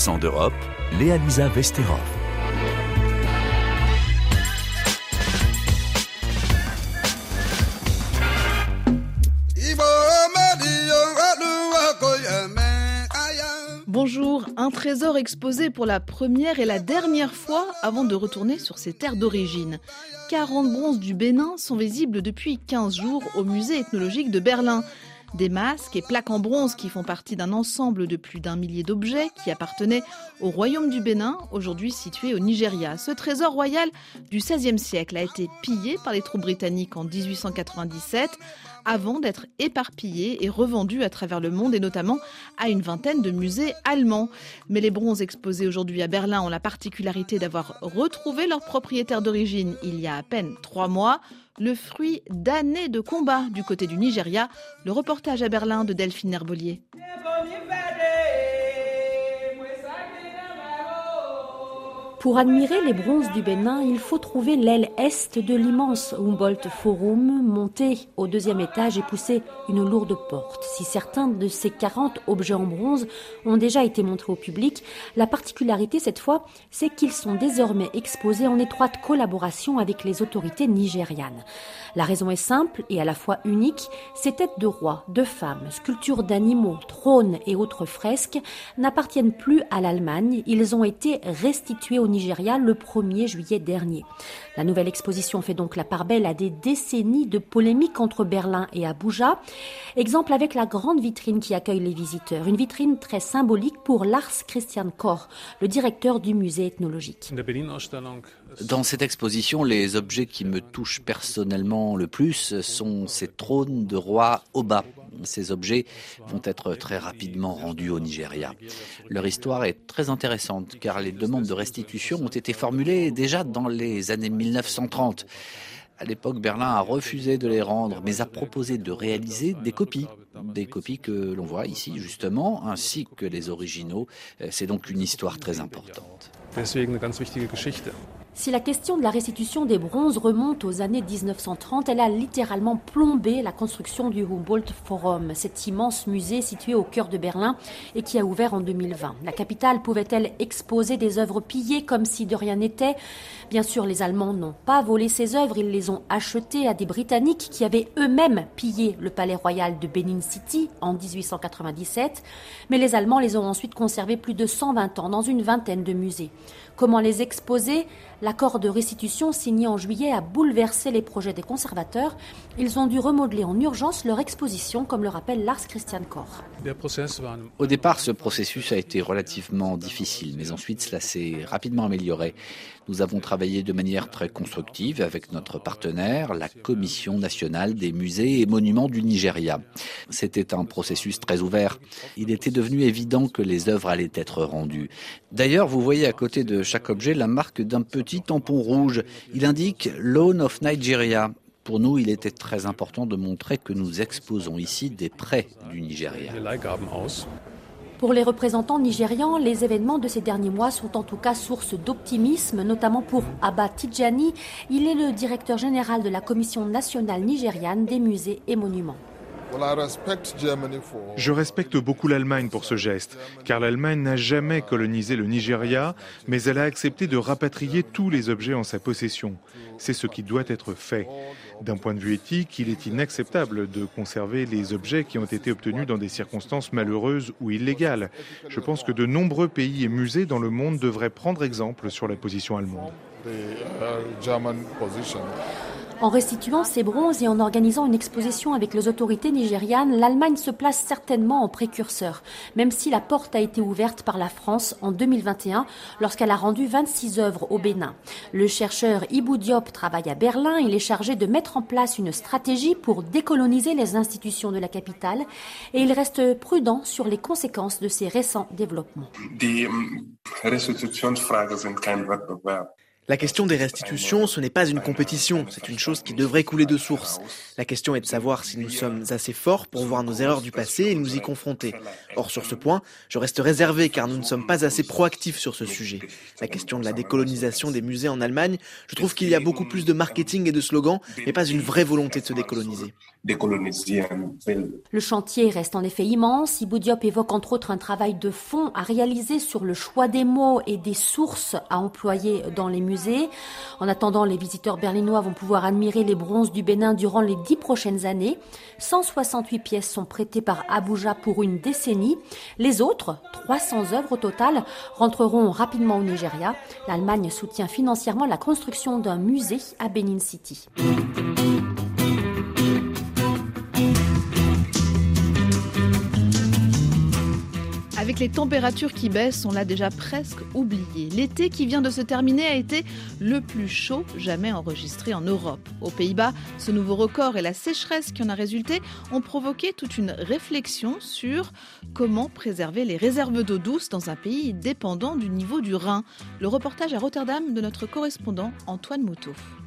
Accent d'Europe, Léa-Lisa Vesterov. Bonjour, un trésor exposé pour la première et la dernière fois avant de retourner sur ses terres d'origine. 40 bronzes du Bénin sont visibles depuis 15 jours au musée ethnologique de Berlin. Des masques et plaques en bronze qui font partie d'un ensemble de plus d'1 millier d'objets qui appartenaient au royaume du Bénin, aujourd'hui situé au Nigeria. Ce trésor royal du XVIe siècle a été pillé par les troupes britanniques en 1897 avant d'être éparpillé et revendu à travers le monde et notamment à une vingtaine de musées allemands. Mais les bronzes exposés aujourd'hui à Berlin ont la particularité d'avoir retrouvé leur propriétaire d'origine il y a à peine 3 mois. Le fruit d'années de combat du côté du Nigeria. Le reportage à Berlin de Delphine Herbolier. Pour admirer les bronzes du Bénin, il faut trouver l'aile est de l'immense Humboldt Forum, monter au 2e étage et pousser une lourde porte. Si certains de ces 40 objets en bronze ont déjà été montrés au public, la particularité cette fois, c'est qu'ils sont désormais exposés en étroite collaboration avec les autorités nigérianes. La raison est simple et à la fois unique, ces têtes de rois, de femmes, sculptures d'animaux, trônes et autres fresques n'appartiennent plus à l'Allemagne, ils ont été restitués au Nigeria le 1er juillet dernier. La nouvelle exposition fait donc la part belle à des décennies de polémiques entre Berlin et Abuja. Exemple avec la grande vitrine qui accueille les visiteurs. Une vitrine très symbolique pour Lars Christian Koch, le directeur du musée ethnologique. Dans cette exposition, les objets qui me touchent personnellement le plus sont ces trônes de rois Oba. Ces objets vont être très rapidement rendus au Nigeria. Leur histoire est très intéressante car les demandes de restitution ont été formulées déjà dans les années 1930. À l'époque, Berlin a refusé de les rendre, mais a proposé de réaliser des copies que l'on voit ici justement, ainsi que les originaux. C'est donc une histoire très importante. Si la question de la restitution des bronzes remonte aux années 1930, elle a littéralement plombé la construction du Humboldt Forum, cet immense musée situé au cœur de Berlin et qui a ouvert en 2020. La capitale pouvait-elle exposer des œuvres pillées comme si de rien n'était ? Bien sûr, les Allemands n'ont pas volé ces œuvres, ils les ont achetées à des Britanniques qui avaient eux-mêmes pillé le palais royal de Benin City en 1897. Mais les Allemands les ont ensuite conservées plus de 120 ans dans une vingtaine de musées. Comment les exposer ? L'accord de restitution signé en juillet a bouleversé les projets des conservateurs. Ils ont dû remodeler en urgence leur exposition, comme le rappelle Lars Christian Koch. Au départ, ce processus a été relativement difficile, mais ensuite cela s'est rapidement amélioré. Nous avons travaillé de manière très constructive avec notre partenaire, la Commission nationale des musées et monuments du Nigeria. C'était un processus très ouvert. Il était devenu évident que les œuvres allaient être rendues. D'ailleurs, vous voyez à côté de chaque objet la marque d'un petit tampon rouge. Il indique « Loan of Nigeria ». Pour nous, il était très important de montrer que nous exposons ici des prêts du Nigeria. Pour les représentants nigérians, les événements de ces derniers mois sont en tout cas source d'optimisme, notamment pour Abba Tijani. Il est le directeur général de la Commission nationale nigériane des musées et monuments. Je respecte beaucoup l'Allemagne pour ce geste, car l'Allemagne n'a jamais colonisé le Nigeria, mais elle a accepté de rapatrier tous les objets en sa possession. C'est ce qui doit être fait. D'un point de vue éthique, il est inacceptable de conserver les objets qui ont été obtenus dans des circonstances malheureuses ou illégales. Je pense que de nombreux pays et musées dans le monde devraient prendre exemple sur la position allemande. En restituant ces bronzes et en organisant une exposition avec les autorités nigérianes, l'Allemagne se place certainement en précurseur, même si la porte a été ouverte par la France en 2021 lorsqu'elle a rendu 26 œuvres au Bénin. Le chercheur Ibou Diop travaille à Berlin. Il est chargé de mettre en place une stratégie pour décoloniser les institutions de la capitale et il reste prudent sur les conséquences de ces récents développements. La question des restitutions, ce n'est pas une compétition, c'est une chose qui devrait couler de source. La question est de savoir si nous sommes assez forts pour voir nos erreurs du passé et nous y confronter. Or, sur ce point, je reste réservé car nous ne sommes pas assez proactifs sur ce sujet. La question de la décolonisation des musées en Allemagne, je trouve qu'il y a beaucoup plus de marketing et de slogans, mais pas une vraie volonté de se décoloniser. décoloniser un nouvel. Le chantier reste en effet immense. Ibou Diop évoque entre autres un travail de fond à réaliser sur le choix des mots et des sources à employer dans les musées. En attendant, les visiteurs berlinois vont pouvoir admirer les bronzes du Bénin durant les 10 prochaines années. 168 pièces sont prêtées par Abuja pour une décennie. Les autres, 300 œuvres au total, rentreront rapidement au Nigeria. L'Allemagne soutient financièrement la construction d'un musée à Benin City. Avec les températures qui baissent, on l'a déjà presque oublié. L'été qui vient de se terminer a été le plus chaud jamais enregistré en Europe. Aux Pays-Bas, ce nouveau record et la sécheresse qui en a résulté ont provoqué toute une réflexion sur comment préserver les réserves d'eau douce dans un pays dépendant du niveau du Rhin. Le reportage à Rotterdam de notre correspondant Antoine Moutot.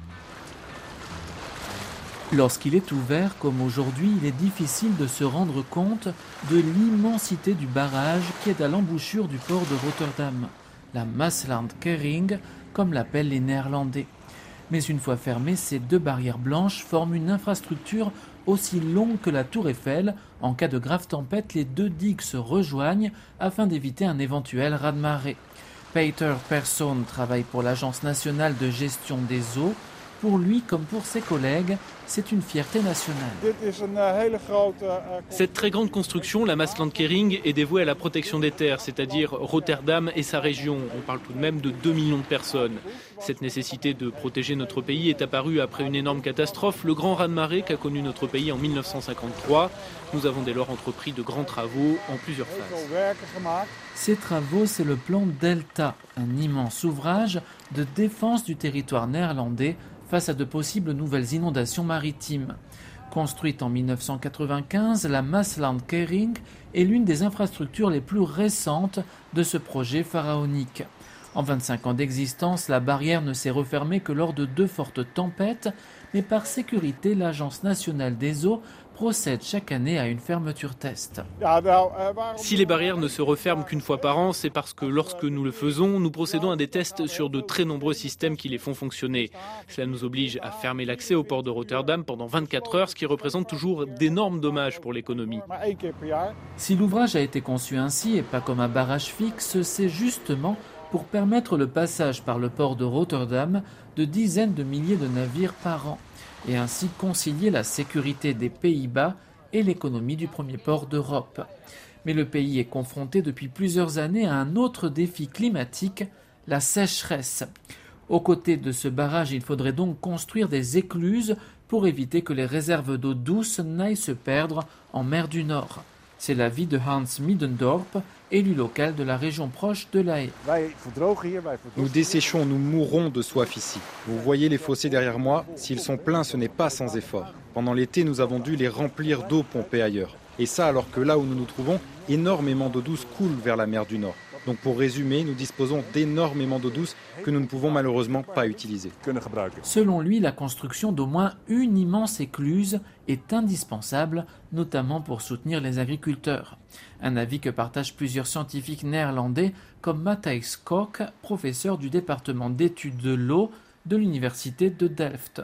Lorsqu'il est ouvert, comme aujourd'hui, il est difficile de se rendre compte de l'immensité du barrage qui est à l'embouchure du port de Rotterdam, la Maaslandkering, comme l'appellent les Néerlandais. Mais une fois fermées, ces deux barrières blanches forment une infrastructure aussi longue que la Tour Eiffel. En cas de grave tempête, les deux digues se rejoignent afin d'éviter un éventuel raz-de-marée. Peter Persson travaille pour l'Agence nationale de gestion des eaux. Pour lui, comme pour ses collègues, c'est une fierté nationale. Cette très grande construction, la Maaslandkering, est dévouée à la protection des terres, c'est-à-dire Rotterdam et sa région. On parle tout de même de 2 millions de personnes. Cette nécessité de protéger notre pays est apparue après une énorme catastrophe, le grand raz-de-marée qu'a connu notre pays en 1953. Nous avons dès lors entrepris de grands travaux en plusieurs phases. Ces travaux, c'est le plan Delta, un immense ouvrage de défense du territoire néerlandais face à de possibles nouvelles inondations maritimes. Construite en 1995, la Maaslandkering est l'une des infrastructures les plus récentes de ce projet pharaonique. En 25 ans d'existence, la barrière ne s'est refermée que lors de 2 fortes tempêtes, mais par sécurité, l'Agence nationale des eaux procède chaque année à une fermeture test. Si les barrières ne se referment qu'une fois par an, c'est parce que lorsque nous le faisons, nous procédons à des tests sur de très nombreux systèmes qui les font fonctionner. Cela nous oblige à fermer l'accès au port de Rotterdam pendant 24 heures, ce qui représente toujours d'énormes dommages pour l'économie. Si l'ouvrage a été conçu ainsi et pas comme un barrage fixe, c'est justement pour permettre le passage par le port de Rotterdam de dizaines de milliers de navires par an, et ainsi concilier la sécurité des Pays-Bas et l'économie du premier port d'Europe. Mais le pays est confronté depuis plusieurs années à un autre défi climatique, la sécheresse. Aux côtés de ce barrage, il faudrait donc construire des écluses pour éviter que les réserves d'eau douce n'aillent se perdre en mer du Nord. C'est l'avis de Hans Middendorp, élu local de la région proche de La Haye. Nous desséchons, nous mourrons de soif ici. Vous voyez les fossés derrière moi, s'ils sont pleins, ce n'est pas sans effort. Pendant l'été, nous avons dû les remplir d'eau pompée ailleurs. Et ça alors que là où nous nous trouvons, énormément d'eau douce coule vers la mer du Nord. Donc pour résumer, nous disposons d'énormément d'eau douce que nous ne pouvons malheureusement pas utiliser. Selon lui, la construction d'au moins une immense écluse est indispensable, notamment pour soutenir les agriculteurs. Un avis que partagent plusieurs scientifiques néerlandais comme Matthijs Kok, professeur du département d'études de l'eau de l'université de Delft.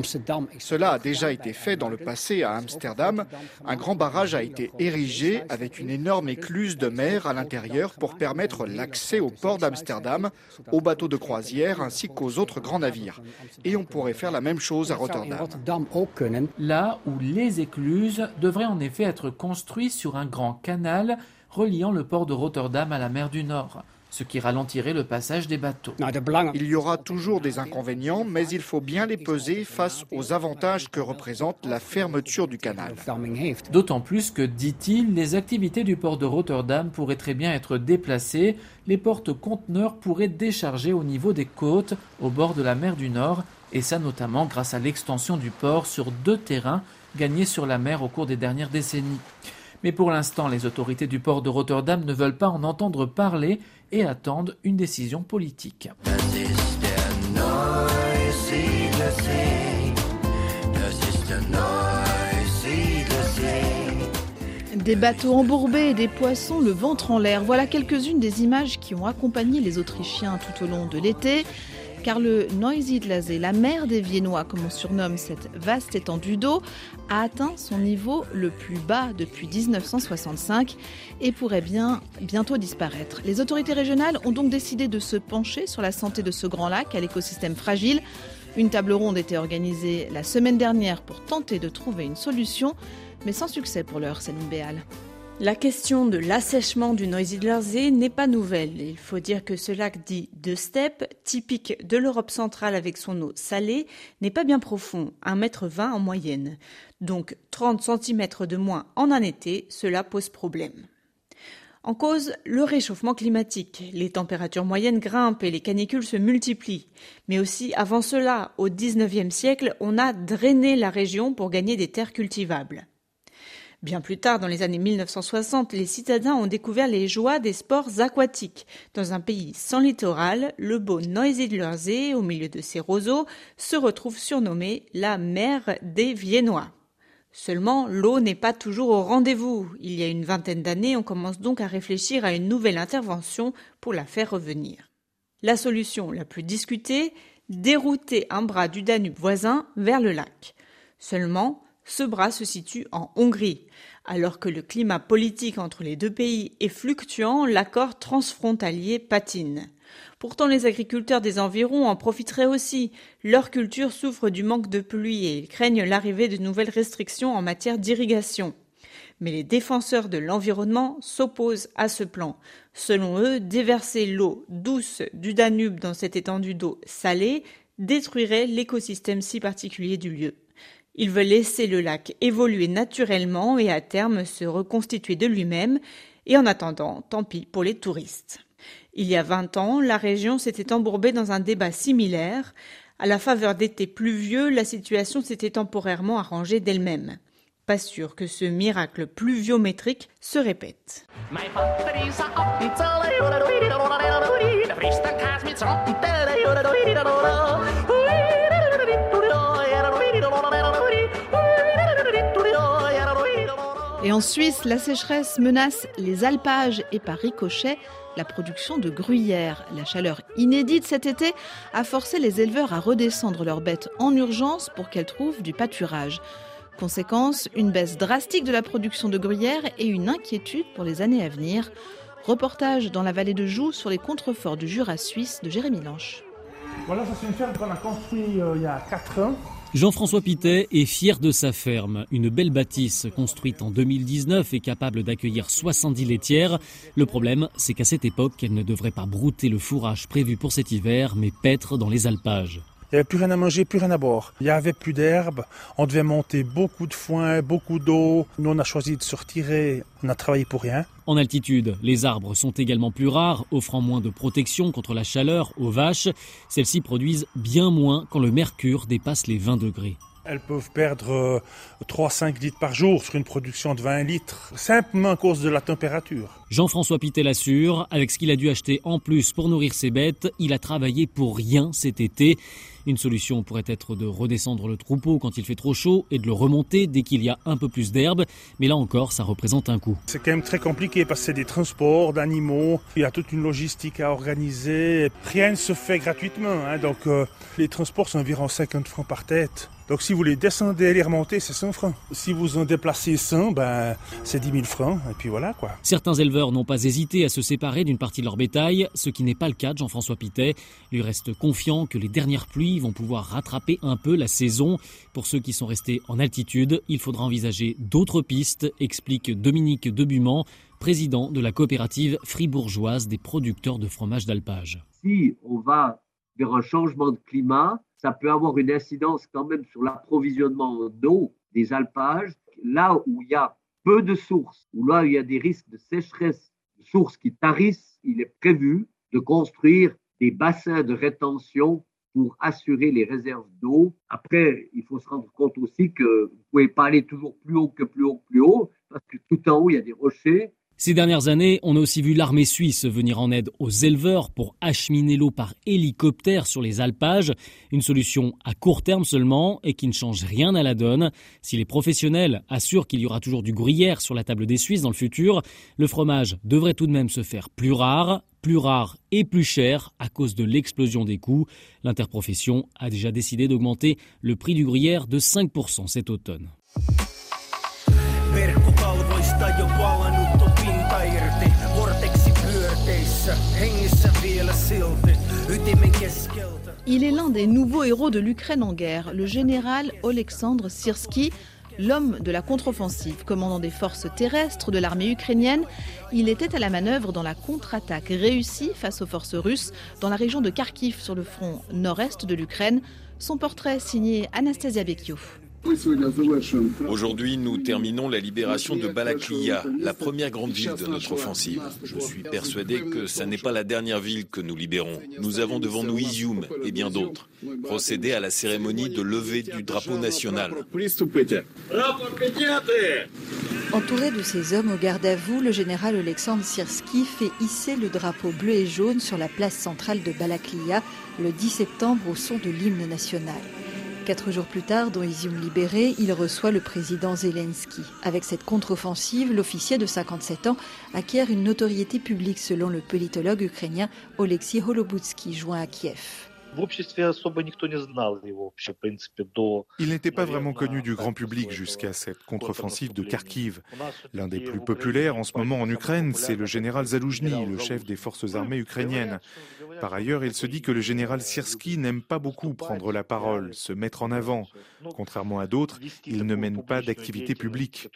Cela a déjà été fait dans le passé à Amsterdam. Un grand barrage a été érigé avec une énorme écluse de mer à l'intérieur pour permettre l'accès au port d'Amsterdam, aux bateaux de croisière ainsi qu'aux autres grands navires. Et on pourrait faire la même chose à Rotterdam. Là où les écluses devraient en effet être construites sur un grand canal reliant le port de Rotterdam à la mer du Nord, ce qui ralentirait le passage des bateaux. Il y aura toujours des inconvénients, mais il faut bien les peser face aux avantages que représente la fermeture du canal. D'autant plus que, dit-il, les activités du port de Rotterdam pourraient très bien être déplacées. Les porte-conteneurs pourraient décharger au niveau des côtes, au bord de la mer du Nord, et ça notamment grâce à l'extension du port sur 2 terrains gagnés sur la mer au cours des dernières décennies. Mais pour l'instant, les autorités du port de Rotterdam ne veulent pas en entendre parler et attendent une décision politique. Des bateaux embourbés et des poissons le ventre en l'air. Voilà quelques-unes des images qui ont accompagné les Autrichiens tout au long de l'été. car le Neusiedlersee, la mer des Viennois, comme on surnomme cette vaste étendue d'eau, a atteint son niveau le plus bas depuis 1965 et pourrait bientôt disparaître. Les autorités régionales ont donc décidé de se pencher sur la santé de ce grand lac à l'écosystème fragile. Une table ronde était organisée la semaine dernière pour tenter de trouver une solution, mais sans succès pour l'heure, Céline Béal. La question de l'assèchement du Neusiedlersee n'est pas nouvelle. Il faut dire que ce lac dit de steppe, typique de l'Europe centrale avec son eau salée, n'est pas bien profond, 1,20 m en moyenne. Donc 30 cm de moins en un été, cela pose problème. En cause, le réchauffement climatique. Les températures moyennes grimpent et les canicules se multiplient. Mais aussi, avant cela, au XIXe siècle, on a drainé la région pour gagner des terres cultivables. Bien plus tard, dans les années 1960, les citadins ont découvert les joies des sports aquatiques. Dans un pays sans littoral, le beau Neusiedlersee, au milieu de ses roseaux, se retrouve surnommé la mer des Viennois. Seulement, l'eau n'est pas toujours au rendez-vous. Il y a une vingtaine d'années, on commence donc à réfléchir à une nouvelle intervention pour la faire revenir. La solution la plus discutée, dérouter un bras du Danube voisin vers le lac. Seulement, ce bras se situe en Hongrie. Alors que le climat politique entre les deux pays est fluctuant, l'accord transfrontalier patine. Pourtant, les agriculteurs des environs en profiteraient aussi. Leur culture souffre du manque de pluie et ils craignent l'arrivée de nouvelles restrictions en matière d'irrigation. Mais les défenseurs de l'environnement s'opposent à ce plan. Selon eux, déverser l'eau douce du Danube dans cette étendue d'eau salée détruirait l'écosystème si particulier du lieu. Ils veulent laisser le lac évoluer naturellement et à terme se reconstituer de lui-même. Et en attendant, tant pis pour les touristes. Il y a 20 ans, la région s'était embourbée dans un débat similaire. À la faveur d'étés pluvieux, la situation s'était temporairement arrangée d'elle-même. Pas sûr que ce miracle pluviométrique se répète. Et en Suisse, la sécheresse menace les alpages et par ricochet, la production de gruyère. La chaleur inédite cet été a forcé les éleveurs à redescendre leurs bêtes en urgence pour qu'elles trouvent du pâturage. Conséquence, une baisse drastique de la production de gruyère et une inquiétude pour les années à venir. Reportage dans la vallée de Joux sur les contreforts du Jura suisse de Jérémy Lanche. Voilà, ça c'est une ferme qu'on a construite il y a 4 ans. Jean-François Pittet est fier de sa ferme. Une belle bâtisse construite en 2019 et capable d'accueillir 70 laitières. Le problème, c'est qu'à cette époque, elle ne devrait pas brouter le fourrage prévu pour cet hiver, mais paître dans les alpages. Il n'y avait plus rien à manger, plus rien à boire. Il n'y avait plus d'herbe, on devait monter beaucoup de foin, beaucoup d'eau. Nous, on a choisi de se retirer, on a travaillé pour rien. En altitude, les arbres sont également plus rares, offrant moins de protection contre la chaleur aux vaches. Celles-ci produisent bien moins quand le mercure dépasse les 20 degrés. Elles peuvent perdre 3-5 litres par jour sur une production de 20 litres, simplement à cause de la température. Jean-François Pittet l'assure, avec ce qu'il a dû acheter en plus pour nourrir ses bêtes, il a travaillé pour rien cet été. Une solution pourrait être de redescendre le troupeau quand il fait trop chaud et de le remonter dès qu'il y a un peu plus d'herbe. Mais là encore, ça représente un coût. C'est quand même très compliqué parce que c'est des transports d'animaux. Il y a toute une logistique à organiser. Rien ne se fait gratuitement. Donc les transports sont environ 50 francs par tête. Donc si vous les descendez et les remontez, c'est 100 francs. Si vous en déplacez 100, c'est 10 000 francs. Et puis voilà quoi. Certains éleveurs n'ont pas hésité à se séparer d'une partie de leur bétail, ce qui n'est pas le cas de Jean-François Pittet. Lui reste confiant que les dernières pluies vont pouvoir rattraper un peu la saison. Pour ceux qui sont restés en altitude, il faudra envisager d'autres pistes, explique Dominique Debuman, président de la coopérative fribourgeoise des producteurs de fromage d'alpage. Si on va vers un changement de climat, ça peut avoir une incidence quand même sur l'approvisionnement en eau des alpages. Là où il y a peu de sources, où là où il y a des risques de sécheresse, de sources qui tarissent, il est prévu de construire des bassins de rétention pour assurer les réserves d'eau. Après, il faut se rendre compte aussi que vous ne pouvez pas aller toujours plus haut que plus haut que plus haut, parce que tout en haut, il y a des rochers. Ces dernières années, on a aussi vu l'armée suisse venir en aide aux éleveurs pour acheminer l'eau par hélicoptère sur les alpages. Une solution à court terme seulement et qui ne change rien à la donne. Si les professionnels assurent qu'il y aura toujours du gruyère sur la table des Suisses dans le futur, le fromage devrait tout de même se faire plus rare et plus cher à cause de l'explosion des coûts. L'interprofession a déjà décidé d'augmenter le prix du gruyère de 5% cet automne. Il est l'un des nouveaux héros de l'Ukraine en guerre, le général Oleksandr Syrski, l'homme de la contre-offensive, commandant des forces terrestres de l'armée ukrainienne. Il était à la manœuvre dans la contre-attaque réussie face aux forces russes dans la région de Kharkiv sur le front nord-est de l'Ukraine. Son portrait signé Anastasia Bekio. Aujourd'hui, nous terminons la libération de Balaklia, la première grande ville de notre offensive. Je suis persuadé que ça n'est pas la dernière ville que nous libérons. Nous avons devant nous Izium et bien d'autres. Procéder à la cérémonie de levée du drapeau national. Entouré de ses hommes au garde à vous, le général Oleksandr Syrski fait hisser le drapeau bleu et jaune sur la place centrale de Balaklia le 10 septembre au son de l'hymne national. 4 jours plus tard, dans Izium libéré, il reçoit le président Zelensky. Avec cette contre-offensive, l'officier de 57 ans acquiert une notoriété publique selon le politologue ukrainien Oleksiy Holobutsky, joint à Kiev. Il n'était pas vraiment connu du grand public jusqu'à cette contre-offensive de Kharkiv. L'un des plus populaires en ce moment en Ukraine, c'est le général Zaloujny, le chef des forces armées ukrainiennes. Par ailleurs, il se dit que le général Syrski n'aime pas beaucoup prendre la parole, se mettre en avant. Contrairement à d'autres, il ne mène pas d'activité publique.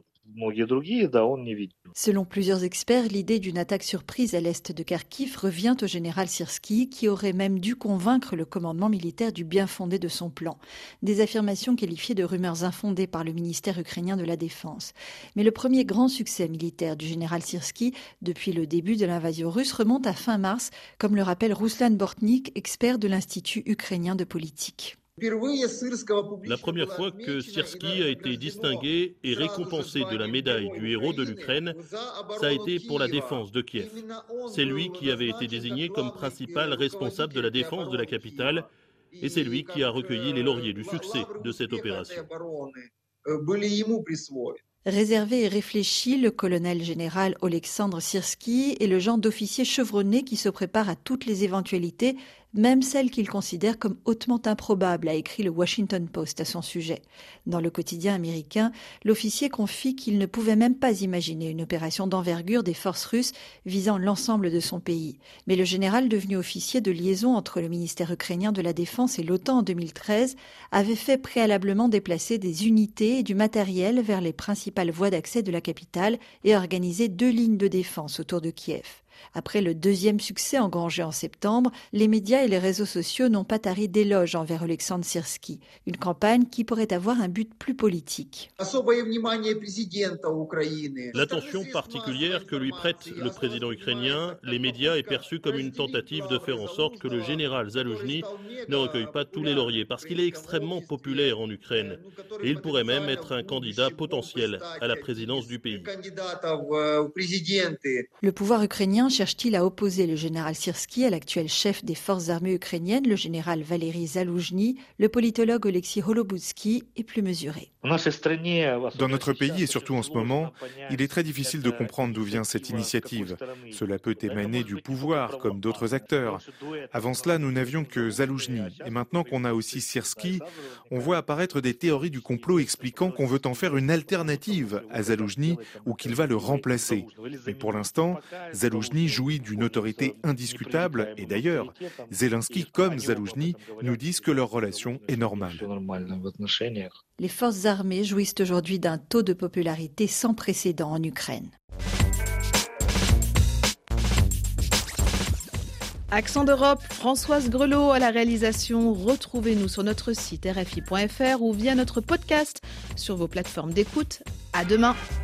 Selon plusieurs experts, l'idée d'une attaque surprise à l'est de Kharkiv revient au général Syrski, qui aurait même dû convaincre le commandement militaire du bien fondé de son plan. Des affirmations qualifiées de rumeurs infondées par le ministère ukrainien de la Défense. Mais le premier grand succès militaire du général Syrski depuis le début de l'invasion russe remonte à fin mars, comme le rappelle Ruslan Bortnik, expert de l'Institut ukrainien de politique. La première fois que Syrski a été distingué et récompensé de la médaille du héros de l'Ukraine, ça a été pour la défense de Kiev. C'est lui qui avait été désigné comme principal responsable de la défense de la capitale et c'est lui qui a recueilli les lauriers du succès de cette opération. Réservé et réfléchi, le colonel général Oleksandr Syrski est le genre d'officier chevronné qui se prépare à toutes les éventualités, même celles qu'il considère comme hautement improbables, a écrit le Washington Post à son sujet. Dans le quotidien américain, l'officier confie qu'il ne pouvait même pas imaginer une opération d'envergure des forces russes visant l'ensemble de son pays. Mais le général, devenu officier de liaison entre le ministère ukrainien de la Défense et l'OTAN en 2013, avait fait préalablement déplacer des unités et du matériel vers les principales voies d'accès de la capitale et organisé 2 lignes de défense autour de Kiev. Après le deuxième succès engrangé en septembre, les médias et les réseaux sociaux n'ont pas tari d'éloges envers Oleksandr Syrski, une campagne qui pourrait avoir un but plus politique. L'attention particulière que lui prête le président ukrainien, les médias, est perçue comme une tentative de faire en sorte que le général Zaloujny ne recueille pas tous les lauriers, parce qu'il est extrêmement populaire en Ukraine et il pourrait même être un candidat potentiel à la présidence du pays. Le pouvoir ukrainien cherche-t-il à opposer le général Syrski à l'actuel chef des forces armées ukrainiennes, le général Valery Zaloujny? Le politologue Oleksiy Holobutsky est plus mesuré. Dans notre pays et surtout en ce moment, il est très difficile de comprendre d'où vient cette initiative. Cela peut émaner du pouvoir, comme d'autres acteurs. Avant cela, nous n'avions que Zaloujny. Et maintenant qu'on a aussi Syrski, on voit apparaître des théories du complot expliquant qu'on veut en faire une alternative à Zaloujny ou qu'il va le remplacer. Mais pour l'instant, Zaloujny jouit d'une autorité indiscutable et d'ailleurs, Zelensky comme Zaloujny nous disent que leur relation est normale. Les forces armées jouissent aujourd'hui d'un taux de popularité sans précédent en Ukraine. Accent d'Europe, Françoise Grelot à la réalisation. Retrouvez-nous sur notre site rfi.fr ou via notre podcast sur vos plateformes d'écoute. À demain.